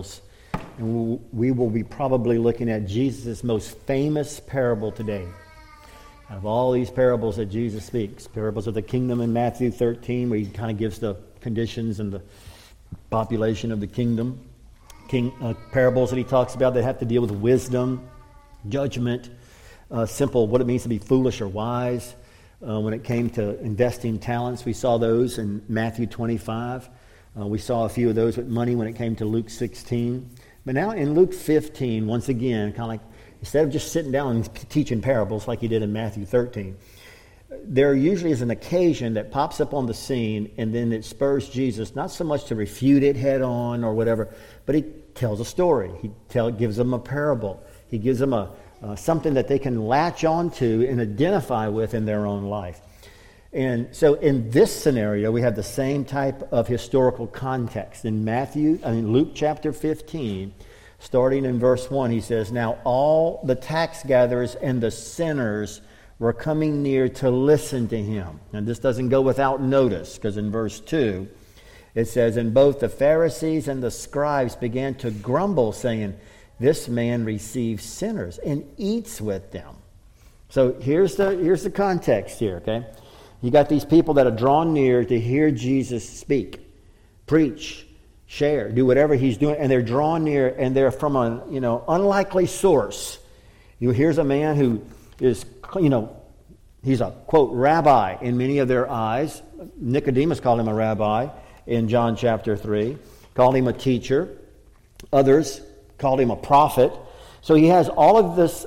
parables. And we will be probably looking at Jesus' most famous parable today. Out of all these parables that Jesus speaks, parables of the kingdom in Matthew 13, where he kind of gives the conditions and the population of the kingdom. Parables that he talks about that have to deal with wisdom, judgment, simple what it means to be foolish or wise. When it came to investing talents, we saw those in Matthew 25. We saw a few of those with money when it came to Luke 16. But now in Luke 15, once again, kind of like, instead of just sitting down and teaching parables like he did in Matthew 13, there usually is an occasion that pops up on the scene, and then it spurs Jesus not so much to refute it head on or whatever, but he tells a story. He gives them a parable. He gives them something that they can latch onto and identify with in their own life. And so in this scenario, we have the same type of historical context. In Luke chapter 15, starting in verse 1, he says, "Now all the tax gatherers and the sinners were coming near to listen to him." And this doesn't go without notice, because in verse 2, it says, "And both the Pharisees and the scribes began to grumble, saying, 'This man receives sinners and eats with them.'" So here's the context here, okay? You got these people that are drawn near to hear Jesus speak, preach, share, do whatever he's doing, and they're drawn near, and they're from an unlikely source. Here's a man who is, he's a, quote, rabbi in many of their eyes. Nicodemus called him a rabbi in John chapter 3, called him a teacher. Others called him a prophet. So he has all of this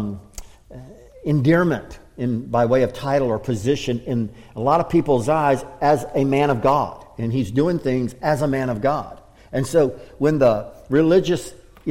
endearment by way of title or position in a lot of people's eyes as a man of God. And he's doing things as a man of God. And so when the religious,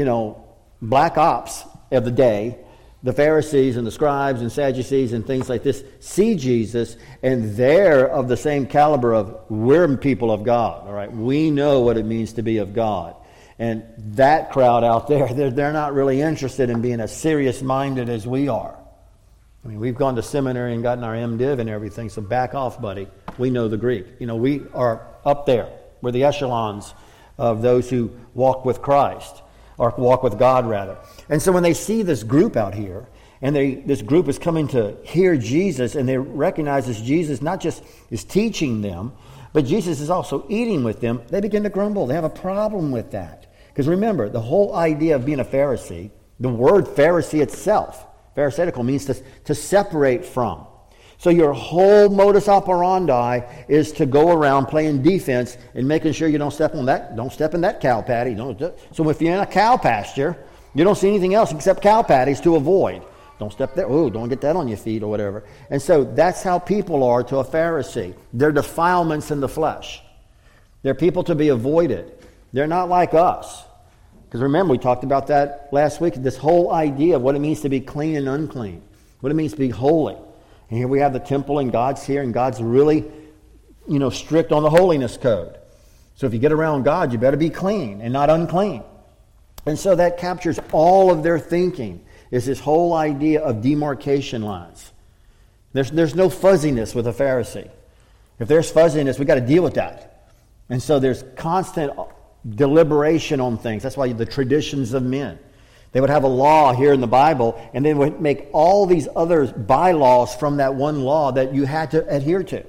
black ops of the day, the Pharisees and the scribes and Sadducees and things like this, see Jesus, and they're of the same caliber of, we're people of God, all right? We know what it means to be of God. And that crowd out there, they're not really interested in being as serious-minded as we are. I mean, we've gone to seminary and gotten our MDiv and everything, so back off, buddy. We know the Greek. We are up there. We're the echelons of those who walk with Christ, or walk with God, rather. And so when they see this group out here, and this group is coming to hear Jesus, and they recognize that Jesus not just is teaching them, but Jesus is also eating with them, they begin to grumble. They have a problem with that. Because remember, the whole idea of being a Pharisee, the word Pharisee itself, Pharisaical, means to separate from. So your whole modus operandi is to go around playing defense and making sure you don't step in that cow patty. So if you're in a cow pasture, you don't see anything else except cow patties to avoid. Don't step there. Oh, don't get that on your feet or whatever. And so that's how people are to a Pharisee. They're defilements in the flesh. They're people to be avoided. They're not like us. Because remember, we talked about that last week, this whole idea of what it means to be clean and unclean, what it means to be holy. And here we have the temple, and God's here, and God's really, strict on the holiness code. So if you get around God, you better be clean and not unclean. And so that captures all of their thinking, is this whole idea of demarcation lines. There's no fuzziness with a Pharisee. If there's fuzziness, we've got to deal with that. And so there's constant deliberation on things. That's why the traditions of men. They would have a law here in the Bible, and they would make all these other bylaws from that one law that you had to adhere to.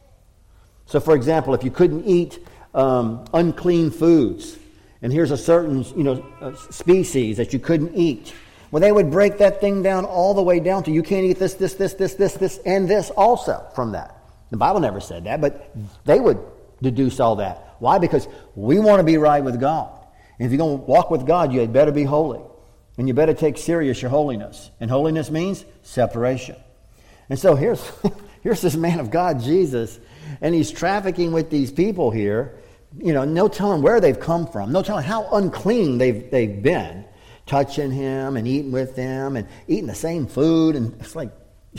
So, for example, if you couldn't eat unclean foods, and here's a certain species that you couldn't eat, well, they would break that thing down all the way down to you can't eat this, and this also from that. The Bible never said that, but they would deduce all that. Why? Because we want to be right with God. And if you're going to walk with God, you had better be holy. And you better take serious your holiness. And holiness means separation. And so here's this man of God, Jesus, and he's trafficking with these people here. No telling where they've come from. No telling how unclean they've been. Touching him and eating with them and eating the same food. And it's like...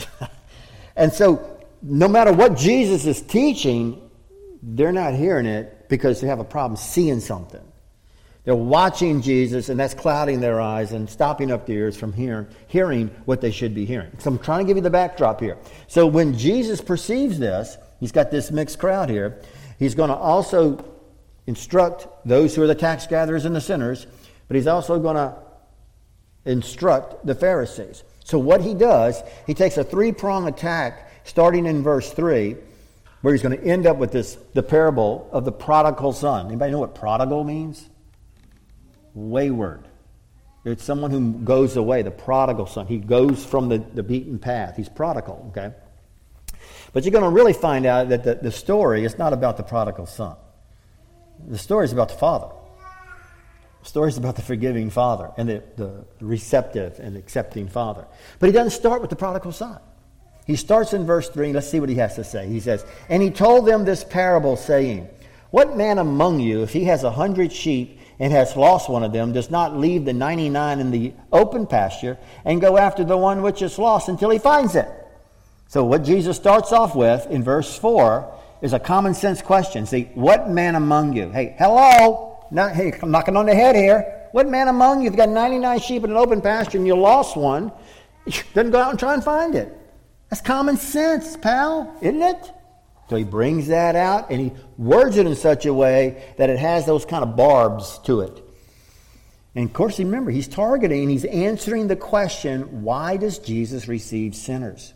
And so no matter what Jesus is teaching, they're not hearing it because they have a problem seeing something. They're watching Jesus, and that's clouding their eyes and stopping up their ears from hearing what they should be hearing. So I'm trying to give you the backdrop here. So when Jesus perceives this, he's got this mixed crowd here. He's going to also instruct those who are the tax gatherers and the sinners, but he's also going to instruct the Pharisees. So what he does, he takes a three-pronged attack starting in verse 3, where he's going to end up with the parable of the prodigal son. Anybody know what prodigal means? Wayward. It's someone who goes away, the prodigal son. He goes from the beaten path. He's prodigal, okay? But you're going to really find out that the story is not about the prodigal son. The story is about the father. The story is about the forgiving father and the receptive and accepting father. But he doesn't start with the prodigal son. He starts in verse 3. Let's see what he has to say. He says, "And he told them this parable, saying, What man among you, if he has 100 sheep and has lost one of them, does not leave the 99 in the open pasture and go after the one which is lost until he finds it?" So what Jesus starts off with in verse 4 is a common sense question. See, what man among you? Hey, hello? Hey, I'm knocking on the head here. What man among you, if you've got 99 sheep in an open pasture and you lost one, doesn't go out and try and find it? That's common sense, pal, isn't it? So he brings that out and he words it in such a way that it has those kind of barbs to it. And of course, remember, he's targeting, he's answering the question, why does Jesus receive sinners?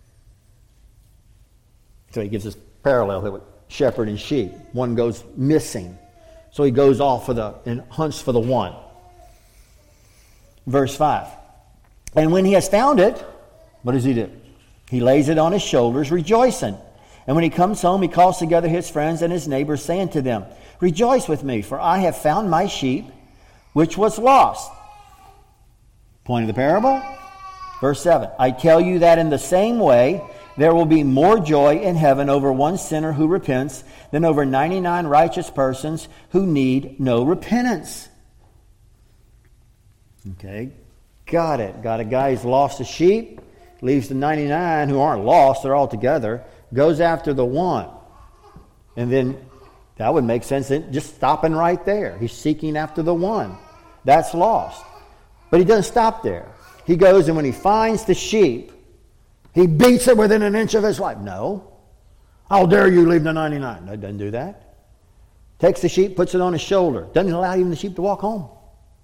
So he gives this parallel here with shepherd and sheep. One goes missing. So he goes off and hunts for the one. Verse 5. "And when he has found it," what does he do? "He lays it on his shoulders, rejoicing. And when he comes home, he calls together his friends and his neighbors, saying to them, Rejoice with me, for I have found my sheep, which was lost." Point of the parable? Verse 7. "I tell you that in the same way, there will be more joy in heaven over one sinner who repents than over 99 righteous persons who need no repentance." Okay, got it. Got a guy who's lost a sheep, leaves the 99 who aren't lost, they're all together, goes after the one. And then that would make sense, just stopping right there. He's seeking after the one that's lost. But he doesn't stop there. He goes and when he finds the sheep, he beats it within an inch of his life. No. "How dare you leave the 99? No, doesn't do that. Takes the sheep, puts it on his shoulder. Doesn't allow even the sheep to walk home.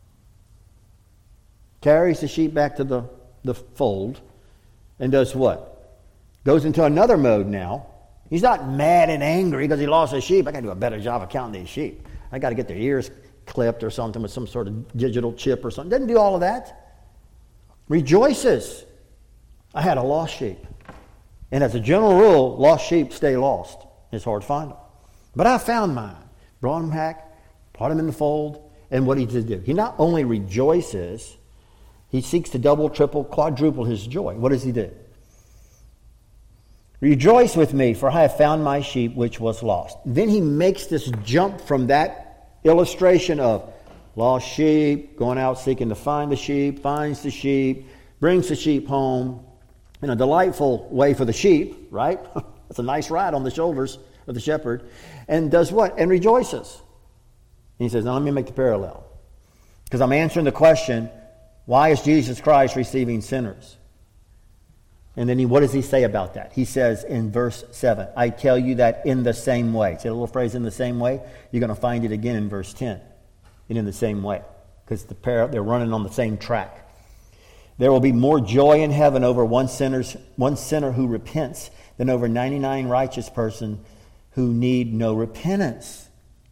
Carries the sheep back to the fold and does what? Goes into another mode now. He's not mad and angry because he lost his sheep. I got to do a better job of counting these sheep. I got to get their ears clipped or something with some sort of digital chip or something. Doesn't do all of that. Rejoices. I had a lost sheep. And as a general rule, lost sheep stay lost. It's hard to find them. But I found mine. Brought him back, brought him in the fold, and what did he do? He not only rejoices, he seeks to double, triple, quadruple his joy. What does he do? "Rejoice with me, for I have found my sheep which was lost." Then he makes this jump from that illustration of lost sheep, going out seeking to find the sheep, finds the sheep, brings the sheep home in a delightful way for the sheep, right? That's a nice ride on the shoulders of the shepherd. And does what? And rejoices. And he says, now let me make the parallel. Because I'm answering the question, why is Jesus Christ receiving sinners? And then what does he say about that? He says in verse 7, "I tell you that in the same way." See a little phrase, "in the same way"? You're going to find it again in verse 10. And in the same way. Because they're running on the same track. "There will be more joy in heaven over one sinner who repents than over 99 righteous persons who need no repentance."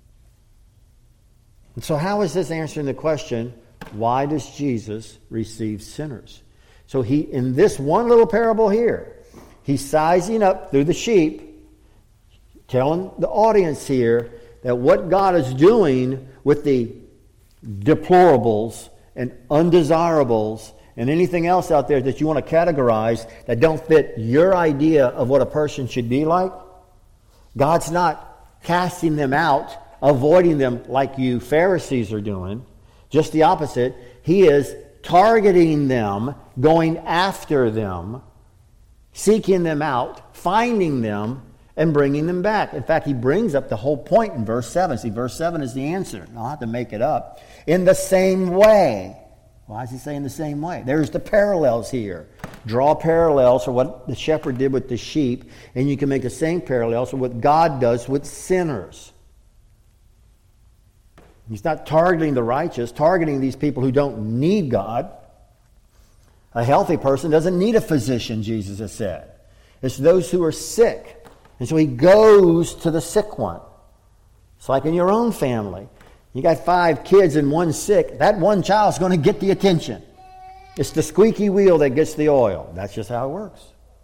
And so how is this answering the question, why does Jesus receive sinners? So in this one little parable here, he's sizing up through the sheep, telling the audience here that what God is doing with the deplorables and undesirables and anything else out there that you want to categorize that don't fit your idea of what a person should be like, God's not casting them out, avoiding them like you Pharisees are doing. Just the opposite. He is targeting them, going after them, seeking them out, finding them, and bringing them back. In fact, he brings up the whole point in verse 7. See, verse 7 is the answer. I'll have to make it up. In the same way. Why does he say in the same way? There's the parallels here. Draw parallels for what the shepherd did with the sheep, and you can make the same parallels for what God does with sinners. He's not targeting the righteous, targeting these people who don't need God. A healthy person doesn't need a physician, Jesus has said. It's those who are sick. And so he goes to the sick one. It's like in your own family. You got 5 kids and one's sick. That one child's going to get the attention. It's the squeaky wheel that gets the oil. That's just how it works.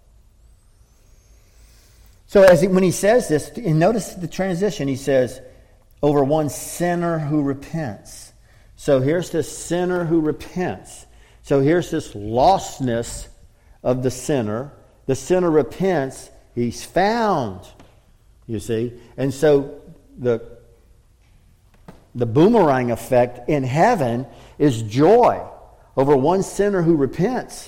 So when he says this, and notice the transition, he says, over one sinner who repents. So here's this sinner who repents. So here's this lostness of the sinner. The sinner repents. He's found, you see. And so the boomerang effect in heaven is joy over one sinner who repents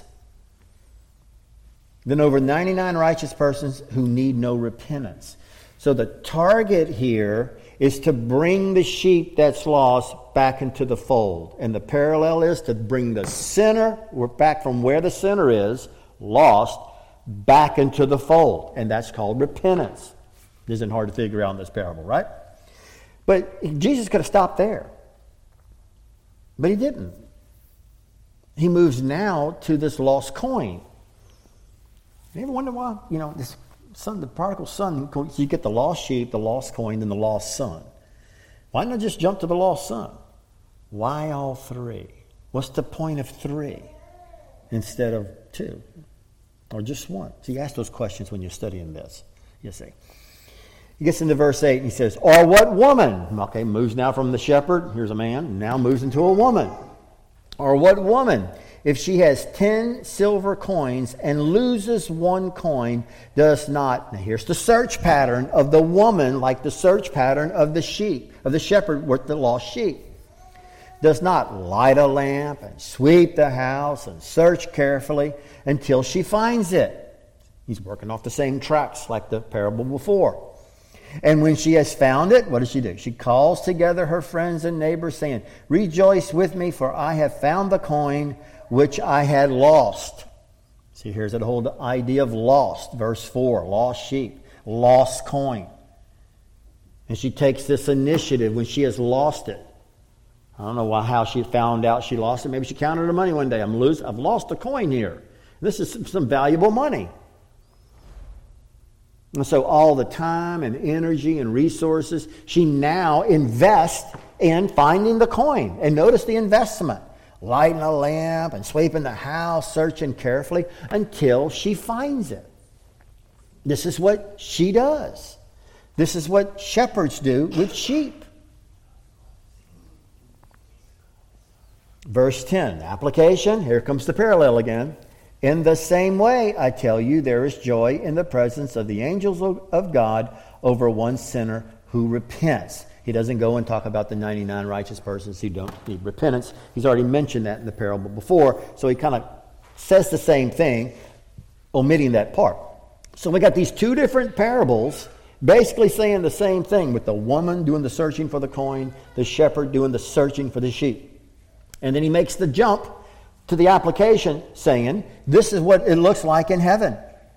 than over 99 righteous persons who need no repentance. So the target here is to bring the sheep that's lost back into the fold. And the parallel is to bring the sinner, we're back from where the sinner is, lost, back into the fold. And that's called repentance. It isn't hard to figure out in this parable, right? But Jesus could have stopped there. But he didn't. He moves now to this lost coin. You ever wonder why? This son, the prodigal son, you get the lost sheep, the lost coin, and the lost son. Why not just jump to the lost son? Why all 3? What's the point of 3 instead of 2? Or just 1? So you ask those questions when you're studying this. You see. He gets into verse 8 and he says, or what woman? Okay, moves now from the shepherd, here's a man, now moves into a woman. Or what woman, if she has 10 silver coins and loses 1 coin, does not, now here's the search pattern of the woman, like the search pattern of the sheep, of the shepherd with the lost sheep, does not light a lamp and sweep the house and search carefully until she finds it. He's working off the same tracks like the parable before. And when she has found it, what does she do? She calls together her friends and neighbors, saying, rejoice with me, for I have found the coin which I had lost. See, here's the whole idea of lost. Verse 4, lost sheep, lost coin. And she takes this initiative when she has lost it. I don't know how she found out she lost it. Maybe she counted her money one day. I've lost a coin here. This is some valuable money. And so all the time and energy and resources, she now invests in finding the coin. And notice the investment. Lighting a lamp and sweeping the house, searching carefully until she finds it. This is what she does. This is what shepherds do with sheep. Verse 10, application. Here comes the parallel again. In the same way, I tell you, there is joy in the presence of the angels of God over one sinner who repents. He doesn't go and talk about the 99 righteous persons who don't need repentance. He's already mentioned that in the parable before, so he kind of says the same thing, omitting that part. So we got these 2 different parables basically saying the same thing, with the woman doing the searching for the coin, the shepherd doing the searching for the sheep. And then he makes the jump to the application, saying, this is what it looks like in heaven.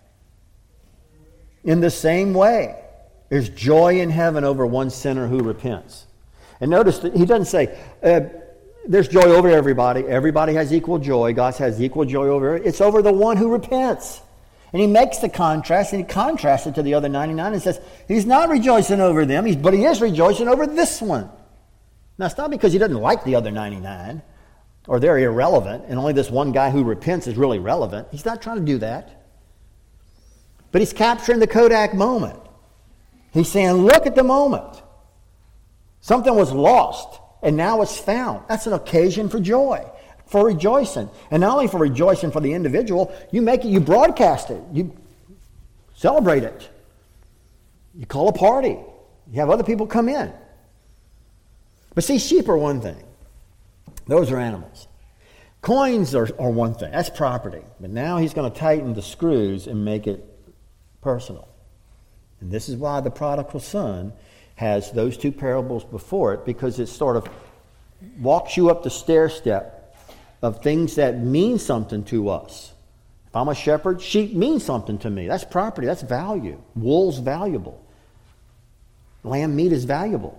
In the same way, there's joy in heaven over one sinner who repents. And notice that he doesn't say, there's joy over everybody. Everybody has equal joy. God has equal joy over it. It's over the one who repents. And he makes the contrast, and he contrasts it to the other 99 and says, he's not rejoicing over them, but he is rejoicing over this one. Now, it's not because he doesn't like the other 99, or they're irrelevant, and only this one guy who repents is really relevant. He's not trying to do that. But he's capturing the Kodak moment. He's saying, look at the moment. Something was lost, and now it's found. That's an occasion for joy, for rejoicing. And not only for rejoicing for the individual, you make it, you broadcast it, you celebrate it. You call a party. You have other people come in. But see, sheep are one thing. Those are animals. Coins are one thing. That's property. But now he's going to tighten the screws and make it personal. And this is why the prodigal son has those 2 parables before it, because it sort of walks you up the stair step of things that mean something to us. If I'm a shepherd, sheep mean something to me. That's property. That's value. Wool's valuable. Lamb meat is valuable.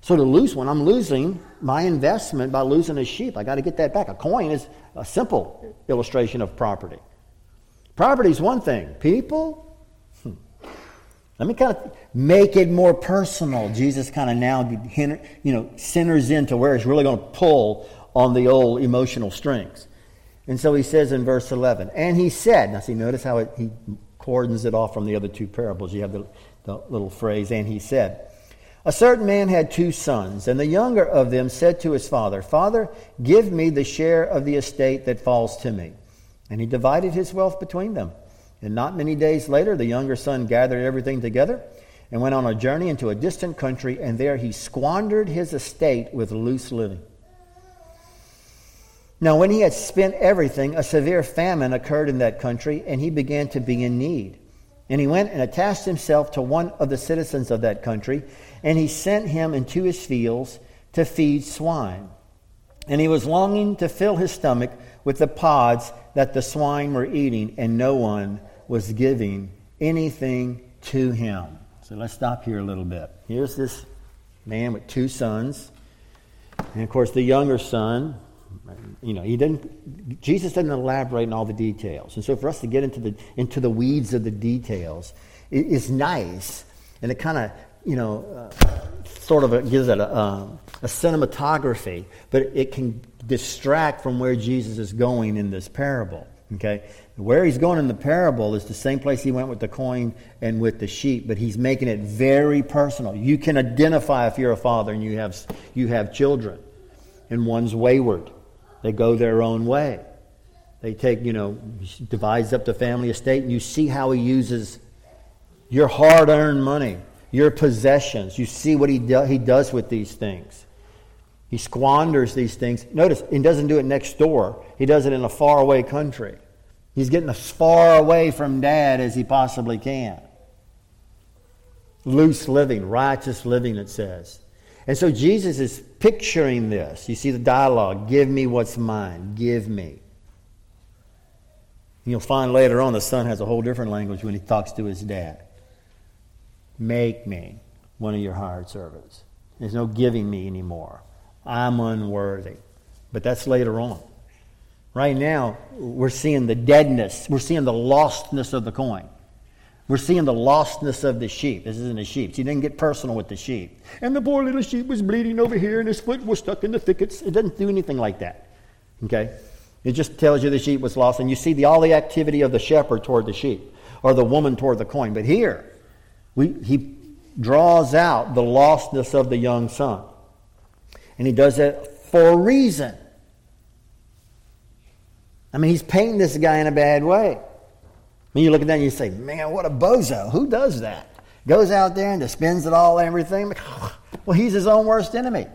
So to lose one, I'm losing my investment by losing a sheep. I got to get that back. A coin is a simple illustration of property. Property is one thing. People, let me kind of make it more personal. Jesus kind of now, centers into where he's really going to pull on the old emotional strings. And so he says in verse 11, and he said, now see, notice how he cordons it off from the other two parables. You have the little phrase, and he said, a certain man had 2 sons, and the younger of them said to his father, Father, give me the share of the estate that falls to me. And he divided his wealth between them. And not many days later, the younger son gathered everything together and went on a journey into a distant country, and there he squandered his estate with loose living. Now, when he had spent everything, a severe famine occurred in that country, and he began to be in need. And he went and attached himself to one of the citizens of that country, and he sent him into his fields to feed swine. And he was longing to fill his stomach with the pods that the swine were eating, and no one was giving anything to him. So let's stop here a little bit. Here's this man with 2 sons. And of course, the younger son, Jesus doesn't elaborate on all the details. And so for us to get into the weeds of the details is nice. And it kind of, gives it a cinematography, but it can distract from where Jesus is going in this parable. Okay, where he's going in the parable is the same place he went with the coin and with the sheep, but he's making it very personal. You can identify if you're a father and you have children, and one's wayward. They go their own way. They take, divides up the family estate, and you see how he uses your hard-earned money, your possessions. You see what he does with these things. He squanders these things. Notice, he doesn't do it next door. He does it in a faraway country. He's getting as far away from Dad as he possibly can. Loose living, righteous living, it says. And so Jesus is picturing this. You see the dialogue, give me what's mine, give me. And you'll find later on the son has a whole different language when he talks to his dad. Make me one of your hired servants. There's no giving me anymore. I'm unworthy. But that's later on. Right now, we're seeing the deadness. We're seeing the lostness of the coin. We're seeing the lostness of the sheep. This isn't a sheep. She didn't get personal with the sheep. And the poor little sheep was bleeding over here, and his foot was stuck in the thickets. It doesn't do anything like that. Okay? It just tells you the sheep was lost, and you see all the activity of the shepherd toward the sheep, or the woman toward the coin. But here, he draws out the lostness of the young son. And he does that for a reason. I mean, he's painting this guy in a bad way. I mean, you look at that and you say, man, what a bozo. Who does that? Goes out there and just spends it all and everything. Well, he's his own worst enemy.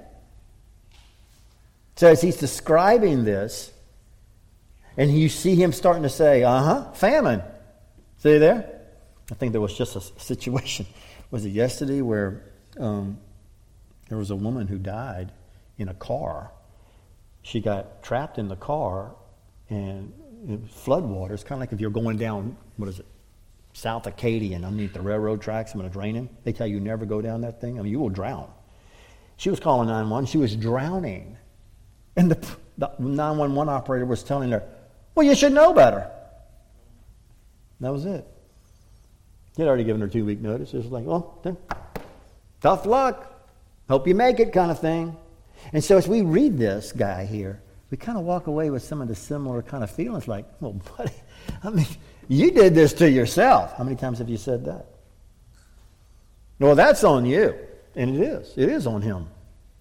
So as he's describing this, and you see him starting to say, famine. See there? I think there was just a situation. Was it yesterday where there was a woman who died in a car. She got trapped in the car, and floodwaters, kind of like if you're going down, South Acadian, underneath the railroad tracks, when it's raining. They tell you never go down that thing. I mean, you will drown. She was calling 911. She was drowning. And the 911 operator was telling her, well, you should know better. That was it. He had already given her 2-week notice. It was like, well, tough luck. Hope you make it kind of thing. And so as we read this guy here, we kind of walk away with some of the similar kind of feelings like, well, buddy, I mean, you did this to yourself. How many times have you said that? Well, that's on you. And it is. It is on him.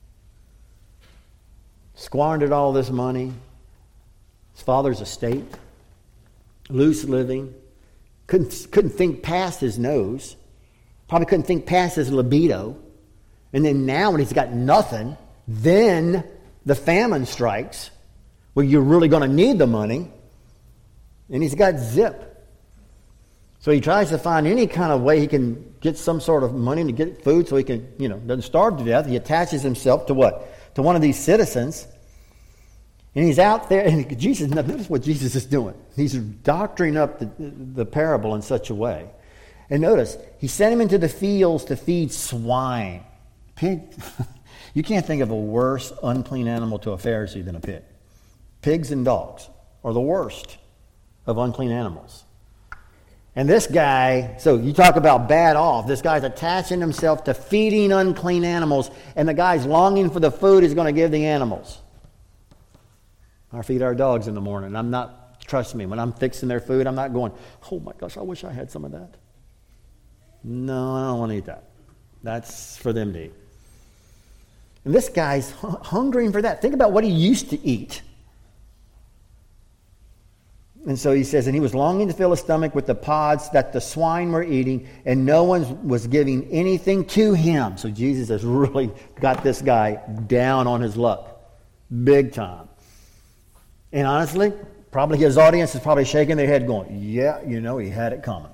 Squandered all this money. His father's estate. Loose living. Couldn't think past his nose. Probably couldn't think past his libido. And then now when he's got nothing, then the famine strikes. Well, you're really going to need the money. And he's got zip. So he tries to find any kind of way he can get some sort of money to get food so he can, doesn't starve to death. He attaches himself to what? To one of these citizens. And he's out there, and notice what Jesus is doing. He's doctoring up the parable in such a way. And notice, he sent him into the fields to feed swine. You can't think of a worse unclean animal to a Pharisee than a pig. Pigs and dogs are the worst of unclean animals. And this guy, so you talk about bad off, this guy's attaching himself to feeding unclean animals, and the guy's longing for the food he's going to give the animals. I feed our dogs in the morning. I'm not, trust me, when I'm fixing their food, I'm not going, oh my gosh, I wish I had some of that. No, I don't want to eat that. That's for them to eat. And this guy's hungering for that. Think about what he used to eat. And so he says, and he was longing to fill his stomach with the pods that the swine were eating, and no one was giving anything to him. So Jesus has really got this guy down on his luck. Big time. And honestly, probably his audience is probably shaking their head going, yeah, he had it coming.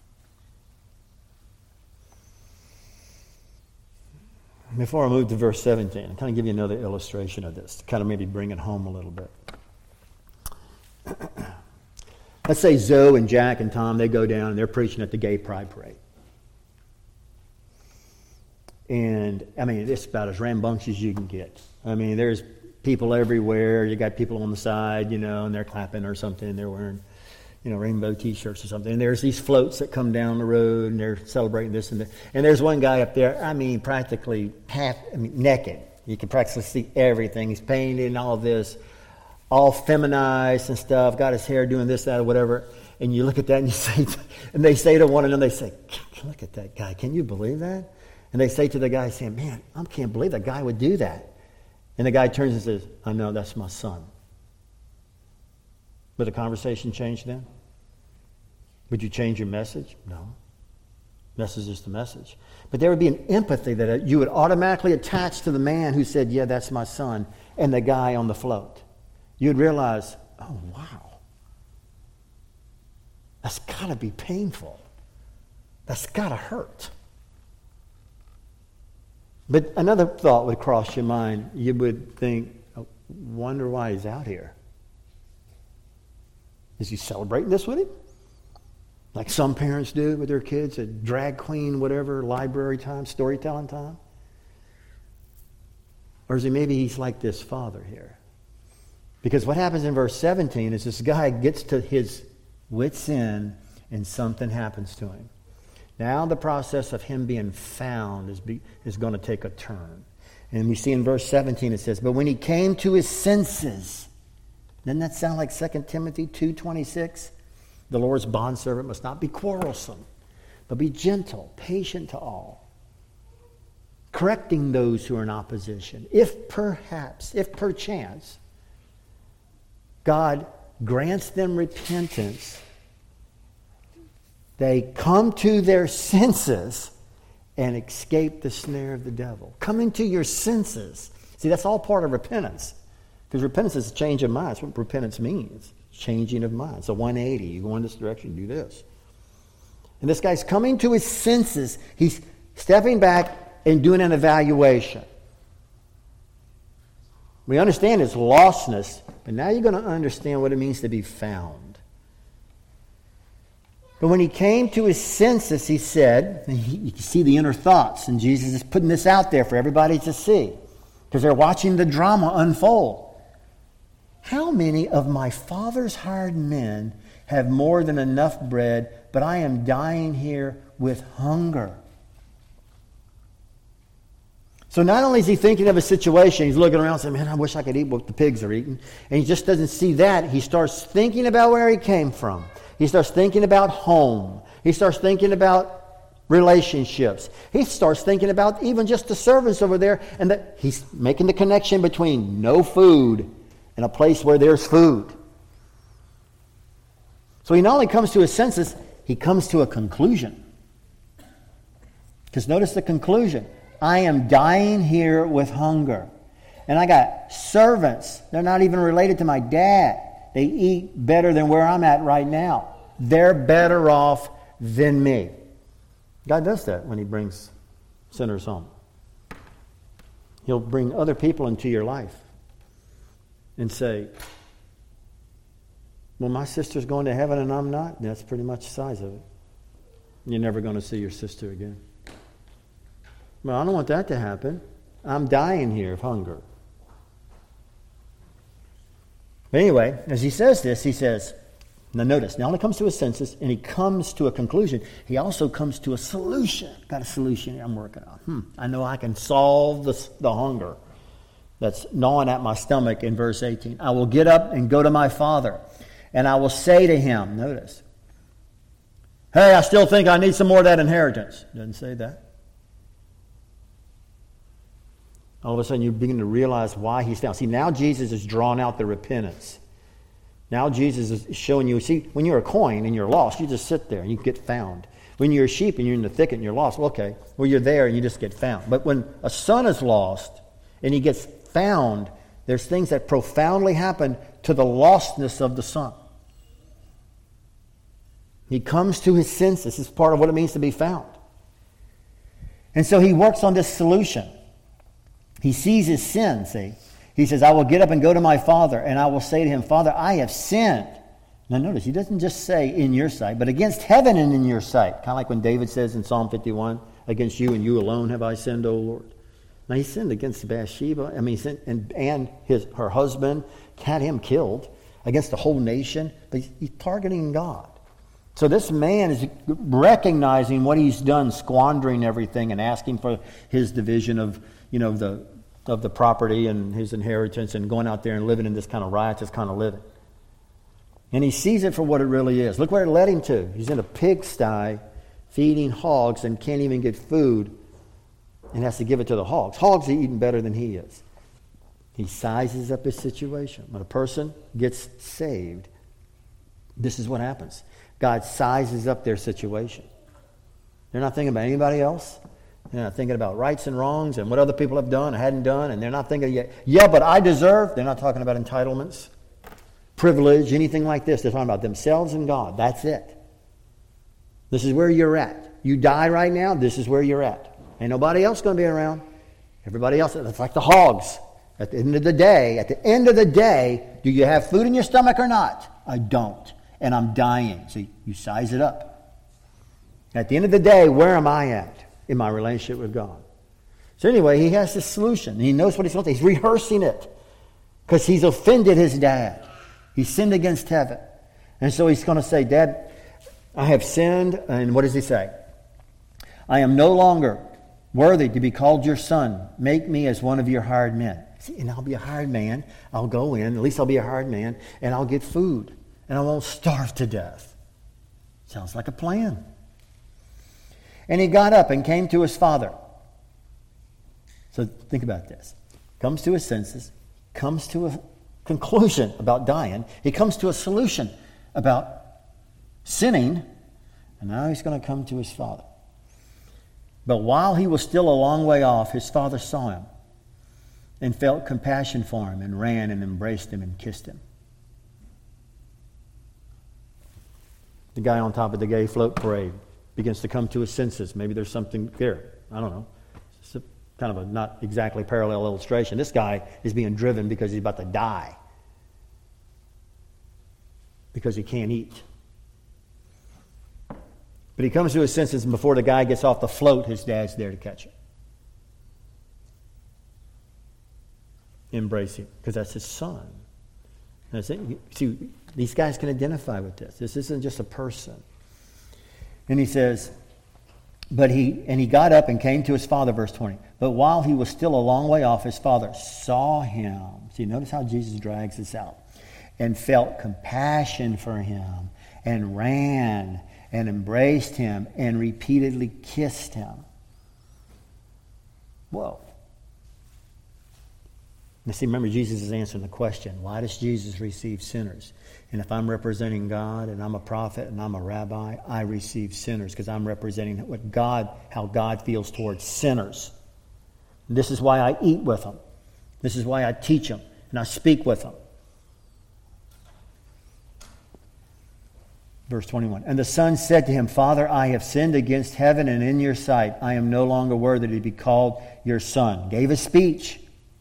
Before I move to verse 17, I'll kind of give you another illustration of this, to kind of maybe bring it home a little bit. Let's say Zoe and Jack and Tom, they go down and they're preaching at the Gay Pride Parade. And, it's about as rambunctious as you can get. There's people everywhere. You got people on the side, and they're clapping or something. They're wearing, rainbow T-shirts or something. And there's these floats that come down the road, and they're celebrating this and that. And there's one guy up there, practically naked. You can practically see everything. He's painted and all this, all feminized and stuff, got his hair doing this, that, or whatever. And you look at that and you say, and they say to one another, they say, look at that guy. Can you believe that? And they say to the guy, saying, man, I can't believe that guy would do that. And the guy turns and says, I know, that's my son. Would the conversation change then? Would you change your message? No. Message is the message. But there would be an empathy that you would automatically attach to the man who said, yeah, that's my son, and the guy on the float. You'd realize, oh, wow. That's got to be painful. That's got to hurt. But another thought would cross your mind. You would think, oh, wonder why he's out here. Is he celebrating this with him? Like some parents do with their kids at drag queen, whatever, library time, storytelling time? Or is he maybe he's like this father here? Because what happens in verse 17 is this guy gets to his wit's end and something happens to him. Now the process of him being found is going to take a turn. And we see in verse 17 it says, but when he came to his senses, doesn't that sound like 2 Timothy 2:26? The Lord's bondservant must not be quarrelsome, but be gentle, patient to all, correcting those who are in opposition. If perchance, God grants them repentance, they come to their senses and escape the snare of the devil. Coming to your senses. See, that's all part of repentance. Because repentance is a change of mind. That's what repentance means. Changing of mind. It's a 180. You go in this direction, do this. And this guy's coming to his senses. He's stepping back and doing an evaluation. We understand his lostness, but now you're going to understand what it means to be found. But when he came to his senses, he said, and you can see the inner thoughts, and Jesus is putting this out there for everybody to see, because they're watching the drama unfold. How many of my father's hired men have more than enough bread, but I am dying here with hunger? So not only is he thinking of a situation, he's looking around saying, man, I wish I could eat what the pigs are eating. And he just doesn't see that. He starts thinking about where he came from. He starts thinking about home. He starts thinking about relationships. He starts thinking about even just the servants over there, and that he's making the connection between no food and a place where there's food. So he not only comes to his senses, he comes to a conclusion. Because notice the conclusion. I am dying here with hunger. And I got servants. They're not even related to my dad. They eat better than where I'm at right now. They're better off than me. God does that when he brings sinners home. He'll bring other people into your life and say, well, my sister's going to heaven and I'm not. That's pretty much the size of it. You're never going to see your sister again. Well, I don't want that to happen. I'm dying here of hunger. But anyway, as he says this, he says, now notice, not only comes to his senses and he comes to a conclusion, he also comes to a solution. Got a solution here I'm working on. I know I can solve the hunger that's gnawing at my stomach in verse 18. I will get up and go to my father, and I will say to him, notice, hey, I still think I need some more of that inheritance. Doesn't say that. All of a sudden you begin to realize why he's down. See, now Jesus has drawn out the repentance. Now Jesus is showing you, see, when you're a coin and you're lost, you just sit there and you get found. When you're a sheep and you're in the thicket and you're lost, well, okay, well, you're there and you just get found. But when a son is lost and he gets found, there's things that profoundly happen to the lostness of the son. He comes to his senses. This is part of what it means to be found. And so he works on this solution. He sees his sin, see. He says, I will get up and go to my father, and I will say to him, Father, I have sinned. Now notice, he doesn't just say in your sight, but against heaven and in your sight. Kind of like when David says in Psalm 51, against you and you alone have I sinned, O Lord. Now he sinned against Bathsheba. I mean, he sinned, and her husband, had him killed, against the whole nation. But he's targeting God. So this man is recognizing what he's done, squandering everything and asking for his division of, of the property and his inheritance and going out there and living in this kind of riotous kind of living. And he sees it for what it really is. Look where it led him to. He's in a pigsty feeding hogs and can't even get food and has to give it to the hogs. Hogs are eating better than he is. He sizes up his situation. When a person gets saved, this is what happens. God sizes up their situation. They're not thinking about anybody else. They're not thinking about rights and wrongs and what other people have done or hadn't done. And they're not thinking, yeah, but I deserve. They're not talking about entitlements, privilege, anything like this. They're talking about themselves and God. That's it. This is where you're at. You die right now, this is where you're at. Ain't nobody else going to be around. Everybody else, that's like the hogs. At the end of the day, do you have food in your stomach or not? I don't. And I'm dying. So you size it up. At the end of the day, where am I at in my relationship with God? So anyway, he has this solution. He knows what he's going to do. He's rehearsing it because he's offended his dad. He sinned against heaven. And so he's going to say, Dad, I have sinned. And what does he say? I am no longer worthy to be called your son. Make me as one of your hired men. See, and I'll be a hired man. I'll go in. At least I'll be a hired man. And I'll get food. And I won't starve to death. Sounds like a plan. And he got up and came to his father. So think about this. Comes to his senses. Comes to a conclusion about dying. He comes to a solution about sinning. And now he's going to come to his father. But while he was still a long way off, his father saw him and felt compassion for him and ran and embraced him and kissed him. The guy on top of the gay float parade begins to come to his senses. Maybe there's something there. I don't know. It's kind of a not exactly parallel illustration. This guy is being driven because he's about to die. Because he can't eat. But he comes to his senses, and before the guy gets off the float, his dad's there to catch him. Embrace him, because that's his son. That's it. See, these guys can identify with this. This isn't just a person. And he says, he got up and came to his father, verse 20. But while he was still a long way off, his father saw him. See, notice how Jesus drags this out. And felt compassion for him, and ran and embraced him and repeatedly kissed him. Whoa. Now see, remember, Jesus is answering the question, why does Jesus receive sinners? And if I'm representing God and I'm a prophet and I'm a rabbi, I receive sinners because I'm representing how God feels towards sinners. And this is why I eat with them. This is why I teach them and I speak with them. Verse 21. And the son said to him, Father, I have sinned against heaven and in your sight. I am no longer worthy to be called your son. Gave a speech.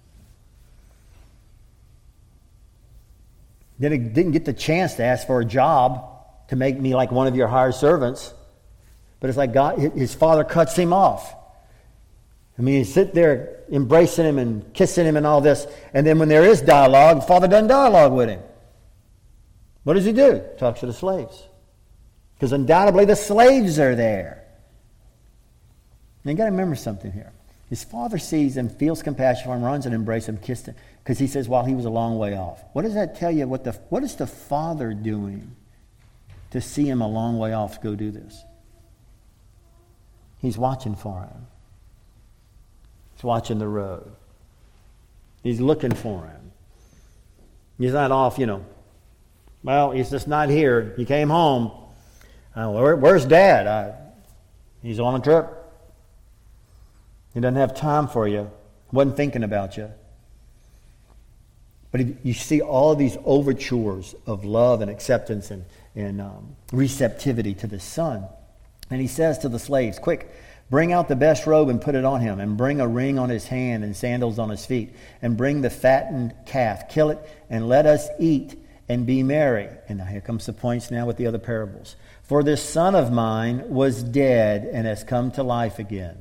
Then he didn't get the chance to ask for a job to make me like one of your hired servants. But it's like God, his father cuts him off. I mean, you sit there embracing him and kissing him and all this, and then when there is dialogue, the father doesn't dialogue with him. What does he do? Talks to the slaves. Because undoubtedly the slaves are there. Now you got to remember something here. His father sees him, feels compassion for him, runs and embraces him, kissed him, because he says, while he was a long way off. What does that tell you? What is the father doing to see him a long way off to go do this? He's watching for him. He's watching the road. He's looking for him. He's not off, well, he's just not here. He came home. Where's Dad? He's on a trip. He doesn't have time for you. Wasn't thinking about you. But you see all of these overtures of love and acceptance and receptivity to the son. And he says to the slaves, quick, bring out the best robe and put it on him, and bring a ring on his hand and sandals on his feet, and bring the fattened calf, kill it, and let us eat and be merry. And now here comes the points now with the other parables. For this son of mine was dead and has come to life again.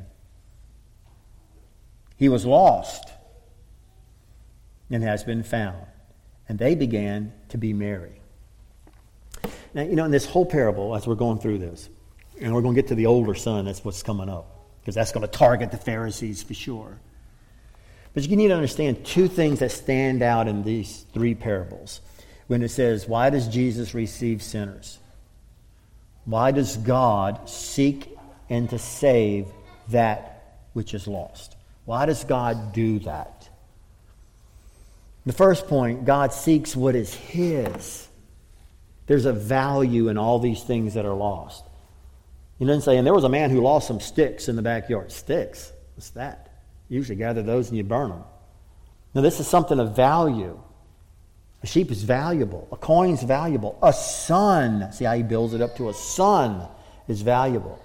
He was lost and has been found. And they began to be merry. Now, in this whole parable, as we're going through this, and we're going to get to the older son, that's what's coming up, because that's going to target the Pharisees for sure. But you need to understand two things that stand out in these three parables. When it says, why does Jesus receive sinners? Why does God seek and to save that which is lost? Why does God do that? The first point, God seeks what is His. There's a value in all these things that are lost. He doesn't say, and there was a man who lost some sticks in the backyard. Sticks? What's that? You usually gather those and you burn them. Now this is something of value. A sheep is valuable. A coin's valuable. A son, see how he builds it up to a son, is valuable.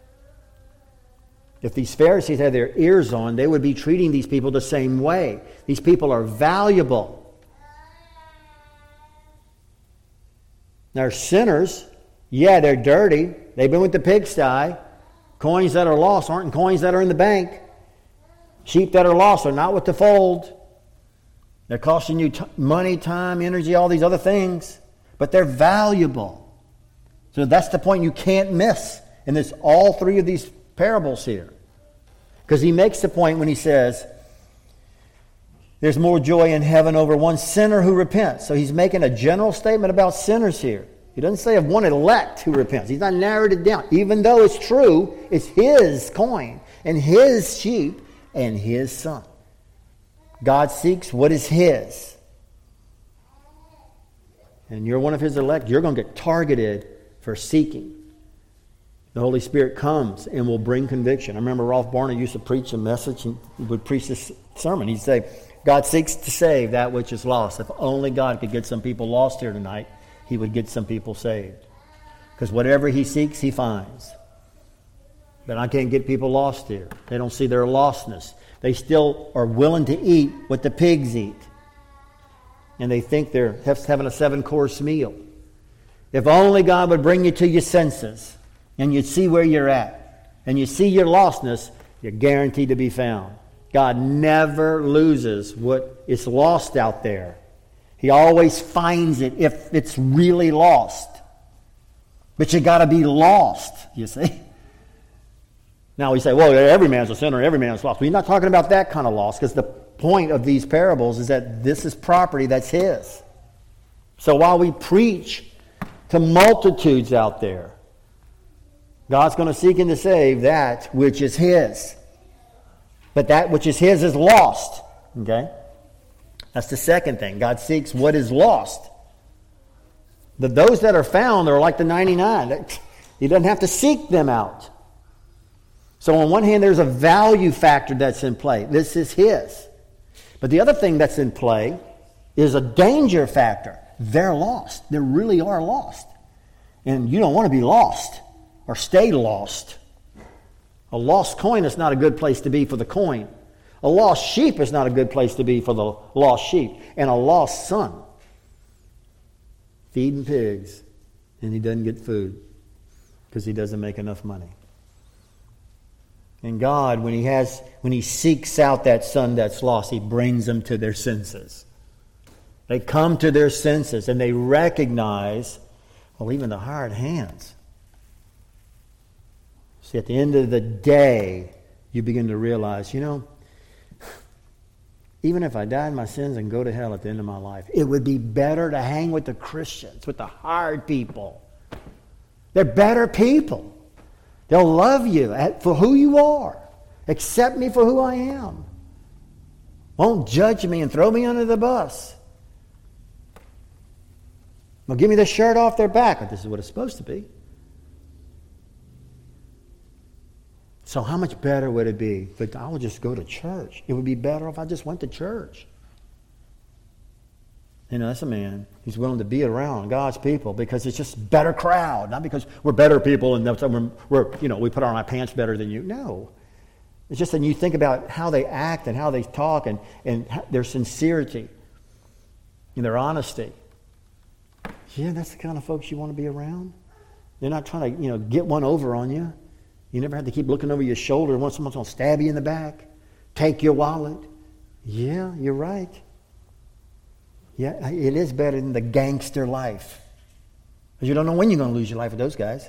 If these Pharisees had their ears on, they would be treating these people the same way. These people are valuable. They're sinners. Yeah, they're dirty. They've been with the pigsty. Coins that are lost aren't coins that are in the bank. Sheep that are lost are not with the fold. They're costing you money, time, energy, all these other things. But they're valuable. So that's the point you can't miss in this, all three of these parables here. Because he makes the point when he says, there's more joy in heaven over one sinner who repents. So he's making a general statement about sinners here. He doesn't say of one elect who repents. He's not narrowed it down. Even though it's true, it's his coin and his sheep and his son. God seeks what is his. And you're one of his elect, you're going to get targeted for seeking. The Holy Spirit comes and will bring conviction. I remember Rolf Barner used to preach a message. He would preach this sermon. He'd say, God seeks to save that which is lost. If only God could get some people lost here tonight, he would get some people saved. Because whatever he seeks, he finds. But I can't get people lost here. They don't see their lostness. They still are willing to eat what the pigs eat. And they think they're having a 7-course meal. If only God would bring you to your senses and you'd see where you're at and you see your lostness, you're guaranteed to be found. God never loses what is lost out there. He always finds it if it's really lost. But you got to be lost, you see. Now we say, well, every man's a sinner, every man's lost. Well, you're not talking about that kind of loss, because the point of these parables is that this is property that's his. So while we preach to multitudes out there, God's going to seek and to save that which is his. But that which is his is lost. Okay? That's the second thing. God seeks what is lost. Those that are found are like the 99. He doesn't have to seek them out. So on one hand, there's a value factor that's in play. This is his. But the other thing that's in play is a danger factor. They're lost. They really are lost. And you don't want to be lost or stay lost. A lost coin is not a good place to be for the coin. A lost sheep is not a good place to be for the lost sheep. And a lost son. Feeding pigs. And he doesn't get food because he doesn't make enough money. And God, when He seeks out that son that's lost, He brings them to their senses. They come to their senses and they recognize, well, even the hired hands. See, at the end of the day, you begin to realize, even if I die in my sins and go to hell at the end of my life, it would be better to hang with the Christians, with the hired people. They're better people. They'll love you for who you are. Accept me for who I am. Won't judge me and throw me under the bus. Well, give me the shirt off their back. But this is what it's supposed to be. So how much better would it be? But I would just go to church. It would be better if I just went to church. That's a man. He's willing to be around God's people because it's just a better crowd. Not because we're better people and we put on our pants better than you. No. It's just that you think about how they act and how they talk and their sincerity and their honesty. Yeah, that's the kind of folks you want to be around. They're not trying to, get one over on you. You never have to keep looking over your shoulder and someone's going to stab you in the back, take your wallet. Yeah, you're right. Yeah, it is better than the gangster life. Because you don't know when you're going to lose your life with those guys.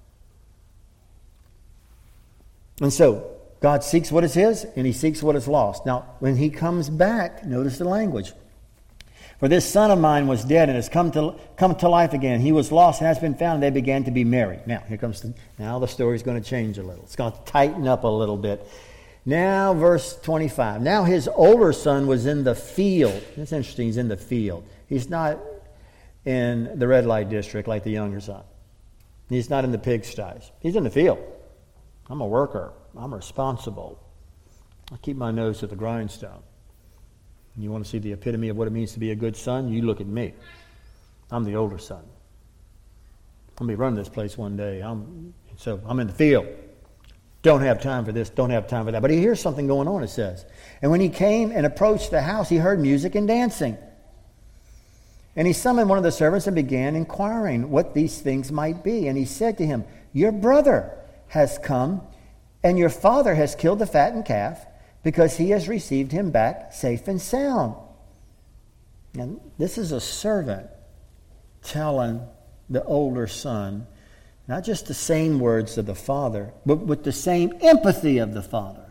And so, God seeks what is His, and He seeks what is lost. Now, when He comes back, notice the language. For this son of mine was dead and has come to life again. He was lost and has been found, and they began to be merry. Now, now the story's going to change a little. It's going to tighten up a little bit. Now, verse 25. Now his older son was in the field. That's interesting, he's in the field. He's not in the red light district like the younger son. He's not in the pigsties. He's in the field. I'm a worker. I'm responsible. I keep my nose to the grindstone. You want to see the epitome of what it means to be a good son? You look at me. I'm the older son. I'll be running this place one day. I'm in the field. Don't have time for this, don't have time for that. But he hears something going on, it says. And when he came and approached the house, he heard music and dancing. And he summoned one of the servants and began inquiring what these things might be. And he said to him, your brother has come, and your father has killed the fattened calf, because he has received him back safe and sound. And this is a servant telling the older son, not just the same words of the father, but with the same empathy of the father.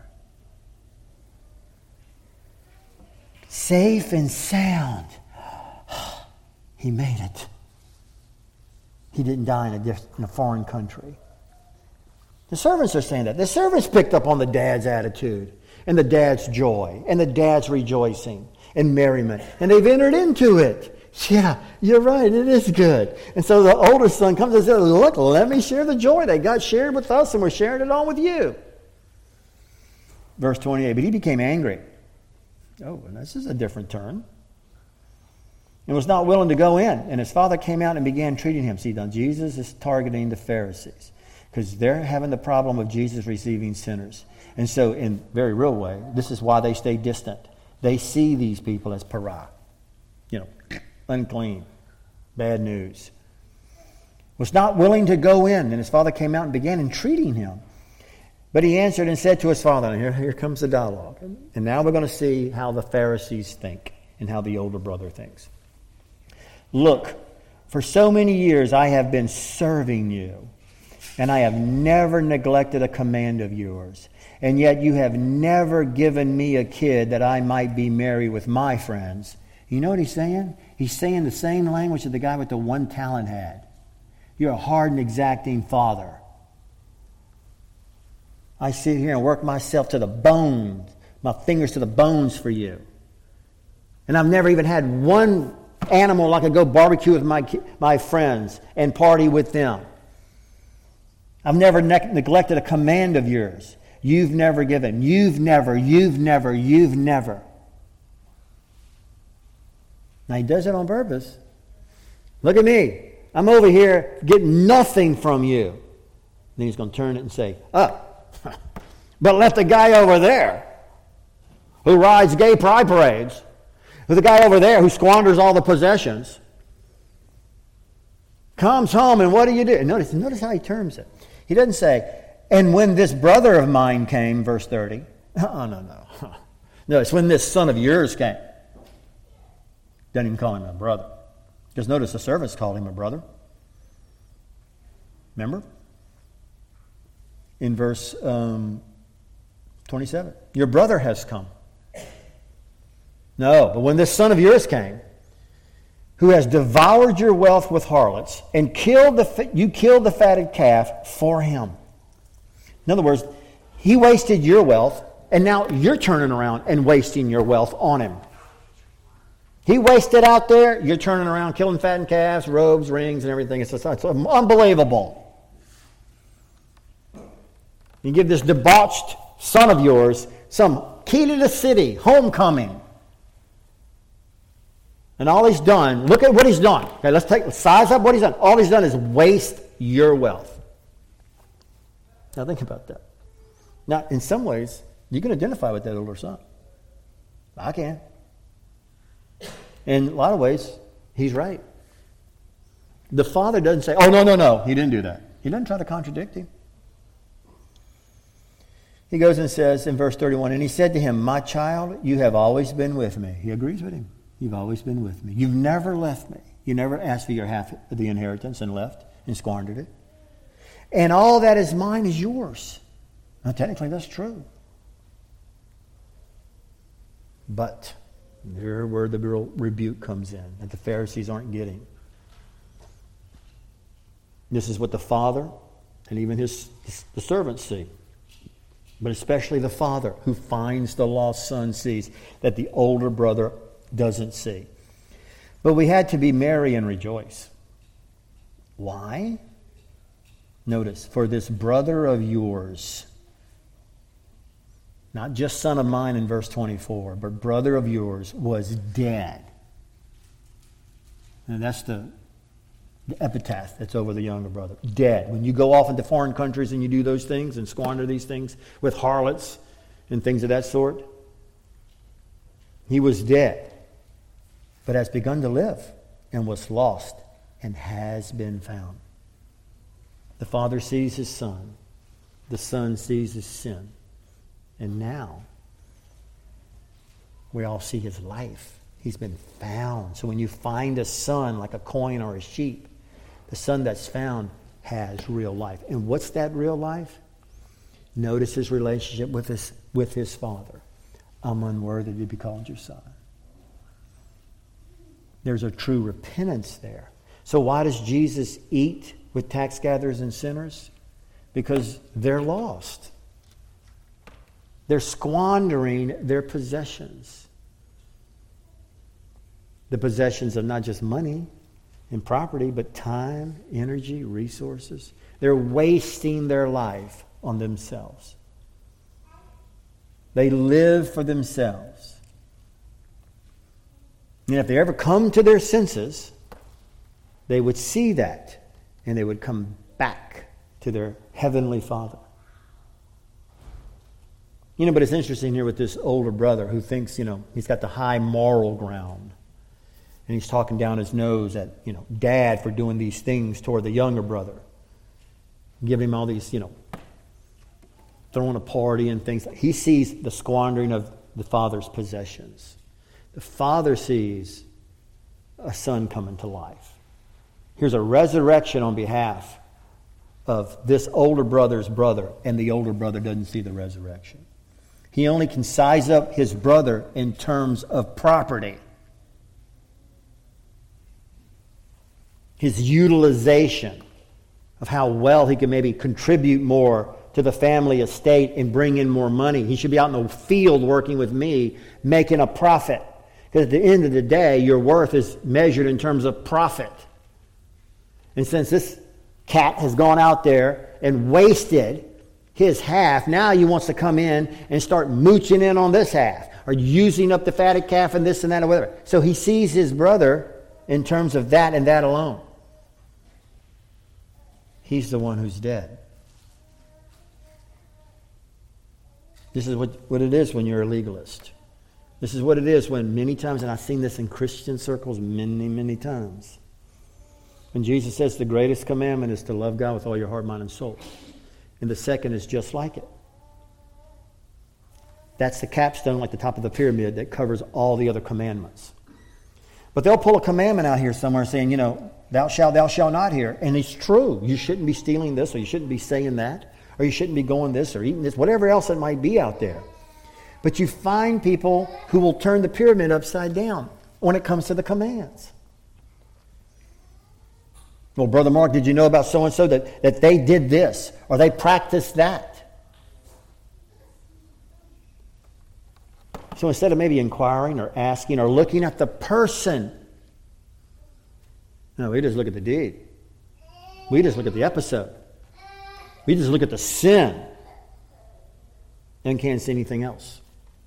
Safe and sound. He made it. He didn't die in a foreign country. The servants are saying that. The servants picked up on the dad's attitude and the dad's joy and the dad's rejoicing and merriment. And they've entered into it. Yeah, you're right. It is good. And so the older son comes and says, look, let me share the joy that God shared with us, and we're sharing it all with you. Verse 28, but he became angry. Oh, this is a different turn. And was not willing to go in. And his father came out and began treating him. See, now Jesus is targeting the Pharisees, because they're having the problem of Jesus receiving sinners. And so in a very real way, this is why they stay distant. They see these people as pariah. Unclean. Bad news. Was not willing to go in. And his father came out and began entreating him. But he answered and said to his father, and here comes the dialogue. And now we're going to see how the Pharisees think and how the older brother thinks. Look, for so many years I have been serving you, and I have never neglected a command of yours. And yet you have never given me a kid that I might be merry with my friends. You know what he's saying? He's saying the same language that the guy with the 1 talent had. You're a hard and exacting father. I sit here and work myself to the bones, my fingers to the bones for you. And I've never even had one animal I could go barbecue with my friends and party with them. I've never neglected a command of yours. You've never given. You've never. Now he does it on purpose. Look at me. I'm over here getting nothing from you. Then he's going to turn it and say, but let the guy over there who rides gay pride parades, with the guy over there who squanders all the possessions, comes home and what do you do? Notice how he terms it. He doesn't say, And when this brother of mine came, verse 30. Oh, no. No, it's when this son of yours came. Doesn't even call him a brother. Because notice the servants called him a brother. Remember? In verse 27. Your brother has come. No, but when this son of yours came, who has devoured your wealth with harlots, and you killed the fatted calf for him. In other words, he wasted your wealth, and now you're turning around and wasting your wealth on him. He wasted out there, you're turning around, killing fattened calves, robes, rings, and everything. It's unbelievable. You give this debauched son of yours some key to the city, homecoming. And all he's done, look at what he's done. Okay, let's size up what he's done. All he's done is waste your wealth. Now think about that. Now, in some ways, you can identify with that older son. I can. In a lot of ways, he's right. The father doesn't say, oh, no, he didn't do that. He doesn't try to contradict him. He goes and says in verse 31, and he said to him, my child, you have always been with me. He agrees with him. You've always been with me. You've never left me. You never asked for your half of the inheritance and left and squandered it. And all that is mine is yours. Now, technically, that's true. But there where the real rebuke comes in that the Pharisees aren't getting. This is what the father and even the servants see. But especially the father who finds the lost son sees that the older brother doesn't see. But we had to be merry and rejoice. Why? Notice, for this brother of yours, not just son of mine in verse 24, but brother of yours was dead. And that's the epitaph that's over the younger brother. Dead. When you go off into foreign countries and you do those things and squander these things with harlots and things of that sort, he was dead, but has begun to live and was lost and has been found. The father sees his son. The son sees his sin. And now we all see his life. He's been found. So when you find a son like a coin or a sheep, the son that's found has real life. And what's that real life? Notice his relationship with his father. I'm unworthy to be called your son. There's a true repentance there. So why does Jesus eat with tax gatherers and sinners? Because they're lost. They're squandering their possessions. The possessions of not just money and property, but time, energy, resources. They're wasting their life on themselves. They live for themselves. And if they ever come to their senses, they would see that and they would come back to their heavenly Father. But it's interesting here with this older brother who thinks, he's got the high moral ground. And he's talking down his nose at, Dad for doing these things toward the younger brother. Giving him all these, throwing a party and things. He sees the squandering of the father's possessions. The father sees a son coming to life. Here's a resurrection on behalf of this older brother's brother, and the older brother doesn't see the resurrection. He only can size up his brother in terms of property. His utilization of how well he can maybe contribute more to the family estate and bring in more money. He should be out in the field working with me, making a profit. Because at the end of the day, your worth is measured in terms of profit. And since this cat has gone out there and wasted his half, now he wants to come in and start mooching in on this half, or using up the fatted calf and this and that or whatever. So he sees his brother in terms of that and that alone. He's the one who's dead. This is what it is when you're a legalist. This is what it is when many times, and I've seen this in Christian circles many, many times, when Jesus says the greatest commandment is to love God with all your heart, mind, and soul. and the second is just like it. That's the capstone, like the top of the pyramid, that covers all the other commandments. But they'll pull a commandment out here somewhere saying, thou shalt not here. And it's true. You shouldn't be stealing this, or you shouldn't be saying that, or you shouldn't be going this or eating this, whatever else it might be out there. But you find people who will turn the pyramid upside down when it comes to the commands. Well, Brother Mark, did you know about so-and-so that they did this or they practiced that? So instead of maybe inquiring or asking or looking at the person, no, we just look at the deed. We just look at the episode. We just look at the sin and can't see anything else.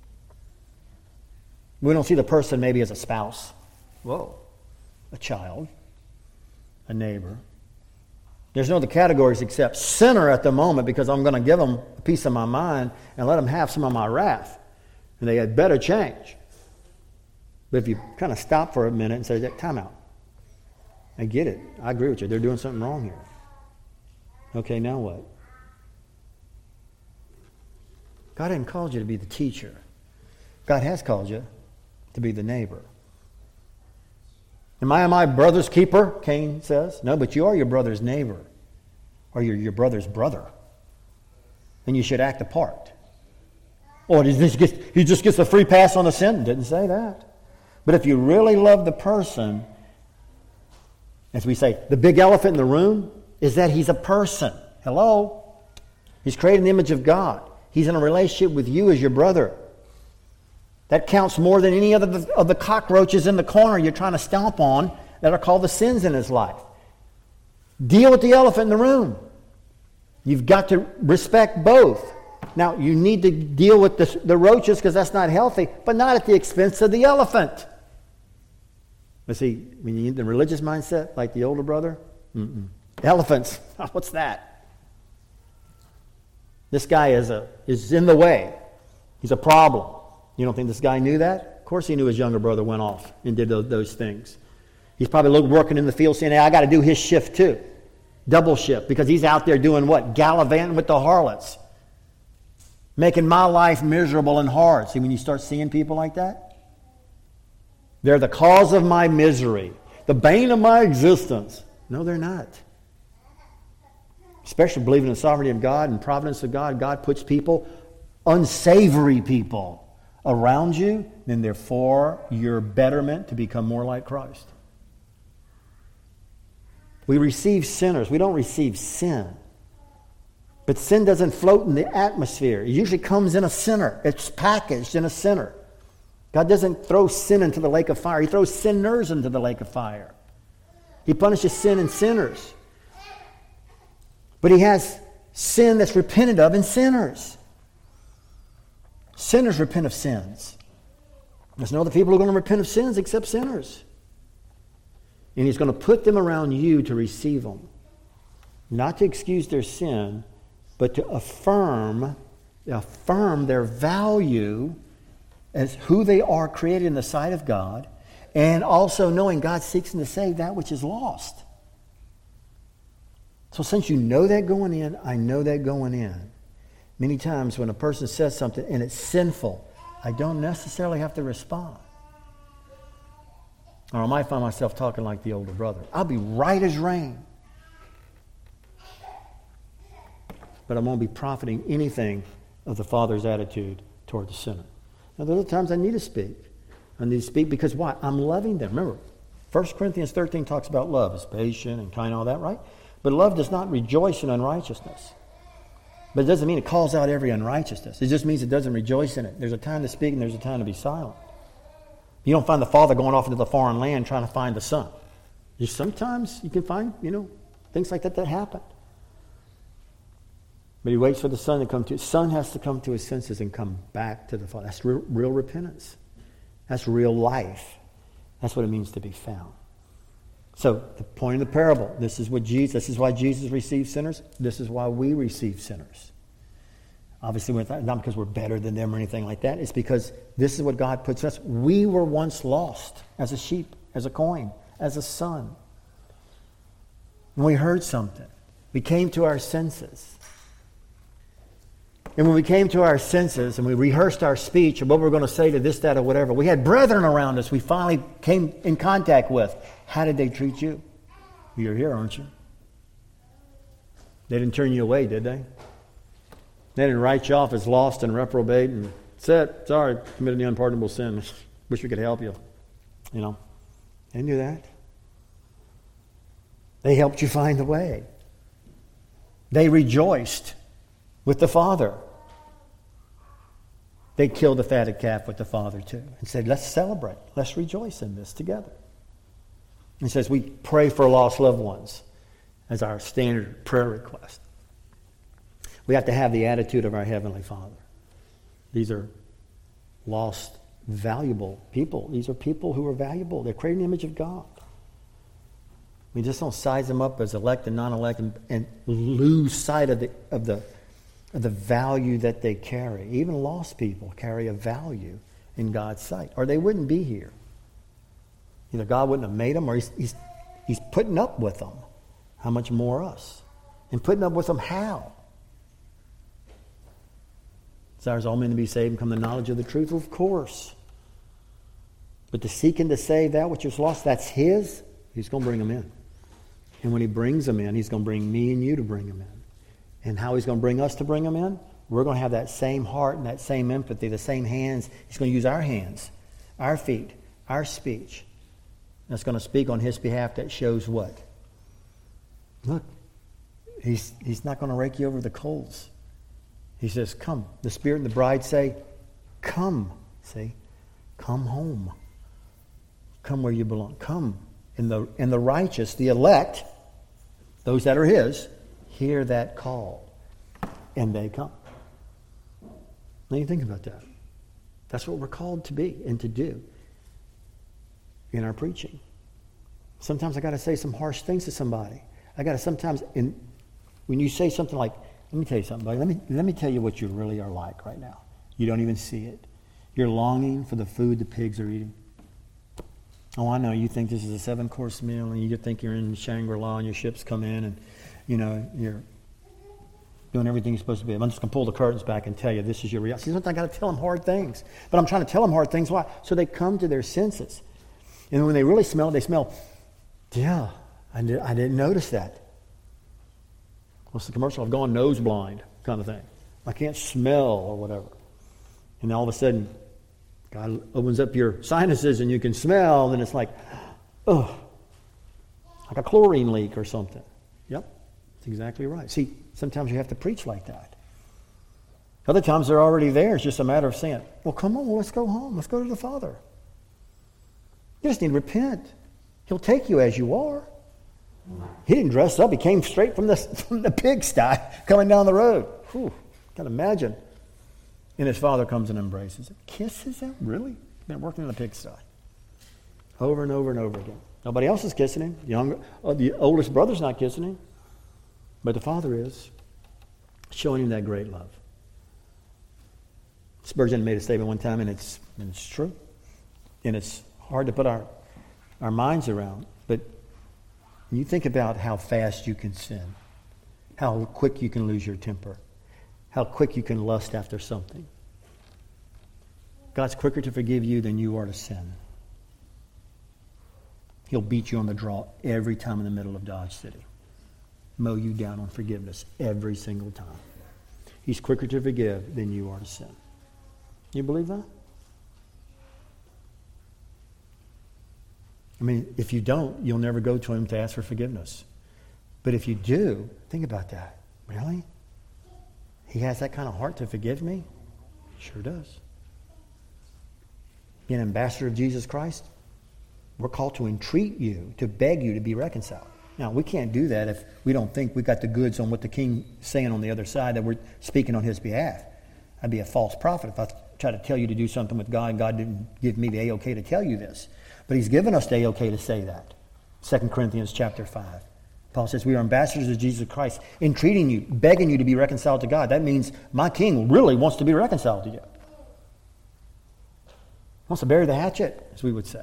We don't see the person maybe as a spouse. Whoa. A child. A neighbor. There's no other categories except sinner at the moment, because I'm going to give them a piece of my mind and let them have some of my wrath. And they had better change. But if you kind of stop for a minute and say, time out. I get it. I agree with you. They're doing something wrong here. Okay, now what? God hasn't called you to be the teacher. God has called you to be the neighbor. Am I my brother's keeper? Cain says. No, but you are your brother's neighbor. Or you're your brother's brother. And you should act the part. Or he just gets a free pass on the sin. Didn't say that. But if you really love the person, as we say, the big elephant in the room is that he's a person. Hello? He's created in the image of God. He's in a relationship with you as your brother. That counts more than any other of the cockroaches in the corner you're trying to stomp on that are called the sins in his life. Deal with the elephant in the room. You've got to respect both. Now, you need to deal with the roaches because that's not healthy, but not at the expense of the elephant. But see, when you get the religious mindset, like the older brother, elephants, what's that? This guy is in the way. He's a problem. You don't think this guy knew that? Of course he knew his younger brother went off and did those things. He's probably working in the field saying, hey, I got to do his shift too. Double shift, because he's out there doing what? Gallivanting with the harlots. Making my life miserable and hard. See, when you start seeing people like that? They're the cause of my misery. The bane of my existence. No, they're not. Especially believing in the sovereignty of God and providence of God. God puts people, unsavory people, around you, then they're for your betterment to become more like Christ. We receive sinners. We don't receive sin. But sin doesn't float in the atmosphere. It usually comes in a sinner. It's packaged in a sinner. God doesn't throw sin into the lake of fire. He throws sinners into the lake of fire. He punishes sin and sinners. But he has sin that's repented of in sinners. Sinners repent of sins. There's no other people who are going to repent of sins except sinners. And he's going to put them around you to receive them. Not to excuse their sin, but to affirm their value as who they are created in the sight of God, and also knowing God seeks to save that which is lost. So since you know that going in, I know that going in. Many times when a person says something and it's sinful, I don't necessarily have to respond. Or I might find myself talking like the older brother. I'll be right as rain. But I won't be profiting anything of the Father's attitude toward the sinner. Now, there are times I need to speak. I need to speak because why? I'm loving them. Remember, 1 Corinthians 13 talks about love. It's patient and kind and all that, right? But love does not rejoice in unrighteousness. But it doesn't mean it calls out every unrighteousness. It just means it doesn't rejoice in it. There's a time to speak and there's a time to be silent. You don't find the father going off into the foreign land trying to find the son. Sometimes you can find, things like that happen. But he waits for the son to come to. Son has to come to his senses and come back to the Father. That's real repentance. That's real life. That's what it means to be found. So the point of the parable. This is why Jesus received sinners. This is why we receive sinners. Obviously, not because we're better than them or anything like that. It's because this is what God puts in us. We were once lost as a sheep, as a coin, as a son. And we heard something. We came to our senses. And when we came to our senses and we rehearsed our speech and what we were going to say to this, that, or whatever, we had brethren around us we finally came in contact with. How did they treat you? You're here, aren't you? They didn't turn you away, did they? They didn't write you off as lost and reprobate and said, sorry, committed the unpardonable sin. Wish we could help you. You know, they knew that. They helped you find the way. They rejoiced with the Father. They killed the fatted calf with the Father too and said, let's celebrate. Let's rejoice in this together. He says we pray for lost loved ones as our standard prayer request. We have to have the attitude of our Heavenly Father. These are lost, valuable people. These are people who are valuable. They're created in the image of God. We just don't size them up as elect and non-elect and lose sight of the value that they carry. Even lost people carry a value in God's sight, or they wouldn't be here. Either God wouldn't have made them, or He's putting up with them. How much more us? And putting up with them how? Desires all men to be saved and come to the knowledge of the truth, of course. But to seek and to save that which is lost, that's His. He's going to bring them in. And when He brings them in, He's going to bring me and you to bring them in. And how He's going to bring us to bring them in? We're going to have that same heart and that same empathy, the same hands. He's going to use our hands, our feet, our speech. That's going to speak on His behalf that shows what? Look, He's not going to rake you over the coals. He says, come. The Spirit and the bride say, come. See? Come home. Come where you belong. Come. And the righteous, the elect, those that are His, hear that call. And they come. Now you think about that. That's what we're called to be and to do in our preaching. Sometimes I got to say some harsh things to somebody. I got to sometimes, when you say something like, let me tell you something, buddy. Let me tell you what you really are like right now. You don't even see it. You're longing for the food the pigs are eating. Oh, I know. You think this is a 7-course meal, and you think you're in Shangri-La, and your ships come in, and you're doing everything you're supposed to be. I'm just going to pull the curtains back and tell you this is your reality. See, sometimes I got to tell them hard things, but I'm trying to tell them hard things. Why? So they come to their senses, and when they really smell, they smell. Yeah, I didn't notice that. What's the commercial? I've gone nose blind, kind of thing. I can't smell or whatever. And all of a sudden, God opens up your sinuses and you can smell, and it's like, oh, like a chlorine leak or something. Yep, that's exactly right. See, sometimes you have to preach like that. Other times they're already there. It's just a matter of saying, well, come on, let's go home. Let's go to the Father. You just need to repent. He'll take you as you are. He didn't dress up. He came straight from the pigsty coming down the road. Whew, can't imagine. And his Father comes and embraces him. Kisses him? Really? Been working in the pigsty. Over and over and over again. Nobody else is kissing him. The oldest brother's not kissing him. But the Father is, showing him that great love. Spurgeon made a statement one time, and it's true. And it's hard to put our minds around. But you think about how fast you can sin, how quick you can lose your temper, how quick you can lust after something. God's quicker to forgive you than you are to sin. He'll beat you on the draw every time in the middle of Dodge City. Mow you down on forgiveness every single time. He's quicker to forgive than you are to sin. You believe that? I mean, if you don't, you'll never go to him to ask for forgiveness. But if you do, think about that. Really? He has that kind of heart to forgive me? Sure does. Being an ambassador of Jesus Christ, we're called to entreat you, to beg you to be reconciled. Now, we can't do that if we don't think we got the goods on what the King's saying on the other side, that we're speaking on his behalf. I'd be a false prophet if I try to tell you to do something with God and God didn't give me the A-OK to tell you this. But he's given us the A-OK to say that. 2 Corinthians chapter 5. Paul says, we are ambassadors of Jesus Christ, entreating you, begging you to be reconciled to God. That means my King really wants to be reconciled to you. Wants to bury the hatchet, as we would say.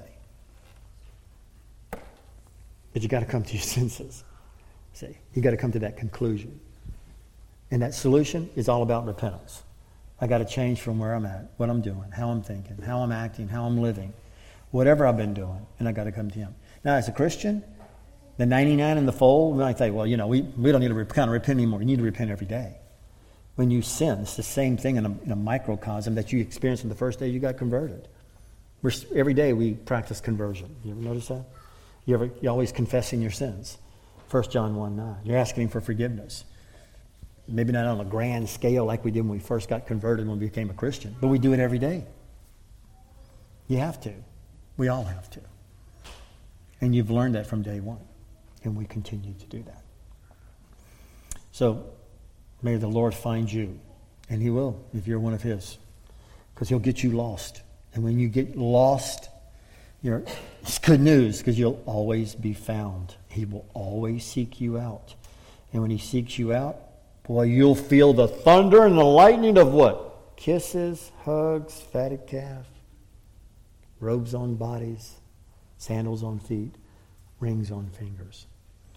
But you got to come to your senses. See, you got to come to that conclusion. And that solution is all about repentance. I got to change from where I'm at, what I'm doing, how I'm thinking, how I'm acting, how I'm living, whatever I've been doing, and I got to come to Him. Now, as a Christian, the 99 in the fold, we might think, well, we don't need to kind of repent anymore. You need to repent every day. When you sin, it's the same thing in a microcosm that you experienced on the first day you got converted. Every day we practice conversion. You ever notice that? You're always confessing your sins. 1 John 1:9. You're asking Him for forgiveness. Maybe not on a grand scale like we did when we first got converted when we became a Christian, but we do it every day. You have to. We all have to. And you've learned that from day one. And we continue to do that. So, may the Lord find you. And He will, if you're one of His. Because He'll get you lost. And when you get lost, it's good news, because you'll always be found. He will always seek you out. And when He seeks you out, boy, you'll feel the thunder and the lightning of what? Kisses, hugs, fatted calf, robes on bodies, sandals on feet, rings on fingers.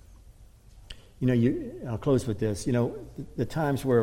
I'll close with this. The times where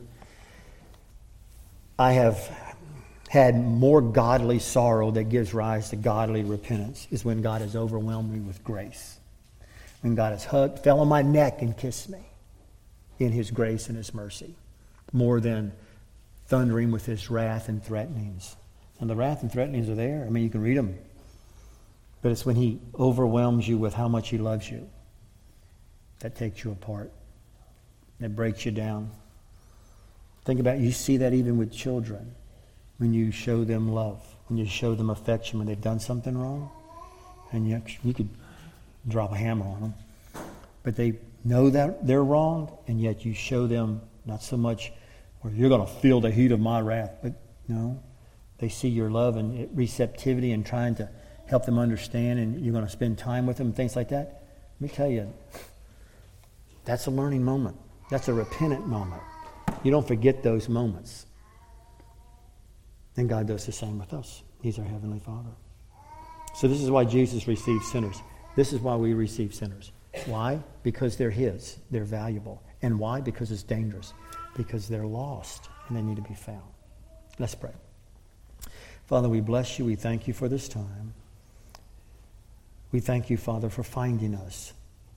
I have had more godly sorrow that gives rise to godly repentance is when God has overwhelmed me with grace. When God has fell on my neck and kissed me in His grace and His mercy, more than thundering with His wrath and threatenings. And the wrath and threatenings are there. I mean, you can read them. But it's when He overwhelms you with how much He loves you that takes you apart, that breaks you down. Think about it. You see that even with children. When you show them love, when you show them affection, when they've done something wrong, and you could drop a hammer on them. But they know that they're wrong, and yet you show them not so much, or you're going to feel the heat of my wrath, but no, they see your love and receptivity and trying to help them understand, and you're going to spend time with them and things like that. Let me tell you, that's a learning moment. That's a repentant moment. You don't forget those moments. And God does the same with us. He's our Heavenly Father. So this is why Jesus received sinners. This is why we receive sinners. Why? Because they're His. They're valuable. And why? Because it's dangerous. Because they're lost and they need to be found. Let's pray. Father, we bless You. We thank You for this time. We thank You, Father, for finding us.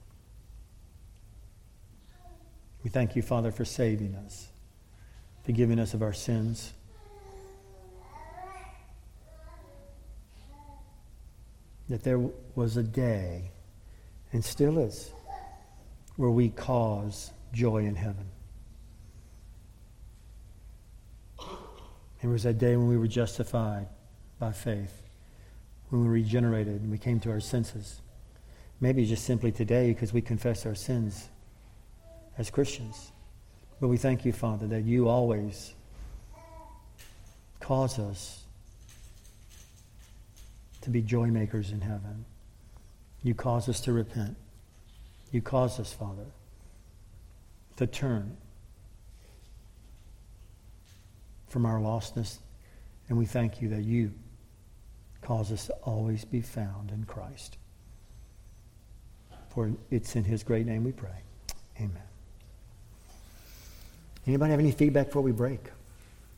We thank You, Father, for saving us, forgiving us of our sins. That there was a day, and still is, where we cause joy in heaven. It was that day when we were justified by faith, when we were regenerated and we came to our senses. Maybe just simply today because we confess our sins as Christians. But we thank You, Father, that You always cause us to be joy makers in heaven. You cause us to repent. You cause us, Father, to turn from our lostness. And we thank You that You cause us to always be found in Christ. For it's in His great name we pray. Amen. Anybody have any feedback before we break?